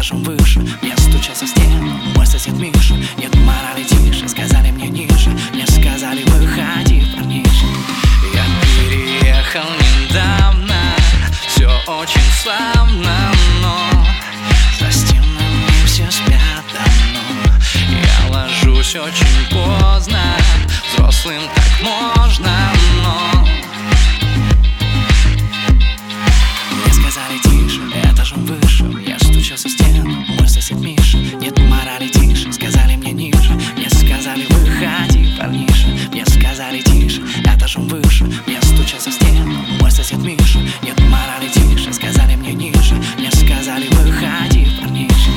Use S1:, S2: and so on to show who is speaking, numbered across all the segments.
S1: этажом выше. Я стучался в стену, мой сосед Миша. Нет морали, тише, сказали мне ниже. Мне сказали, выходи, парниша. Я переехал недавно, все очень славно, но за стенами все спят давно. Я ложусь очень поздно, взрослым так можно, но мне сказали тише, этажом выше. Я стучался в стену, мой сосед Миша. Нет морали, тише, сказали мне ниже. Мне сказали, выходи, парниша. Мне сказали тише, этажом выше. Я стучался в стену, мой сосед Миша. Нет морали, тише, сказали мне ниже. Мне сказали, выходи, парниша.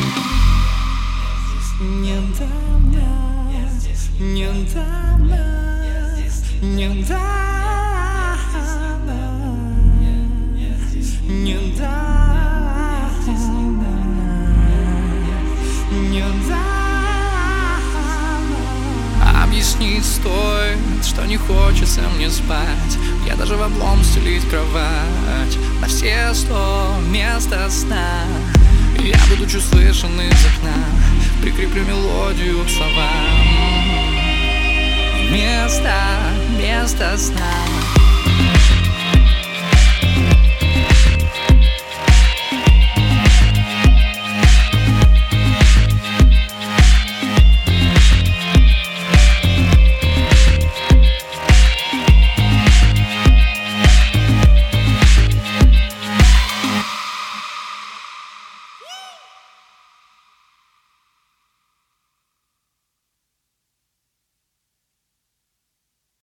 S1: Недавно, недавно, недавно, объяснить стоит, что не хочется мне спать. Я даже в облом стелить кровать на все 100 места сна. Я, будучи слышен из окна, прикреплю мелодию к словам. Место сна.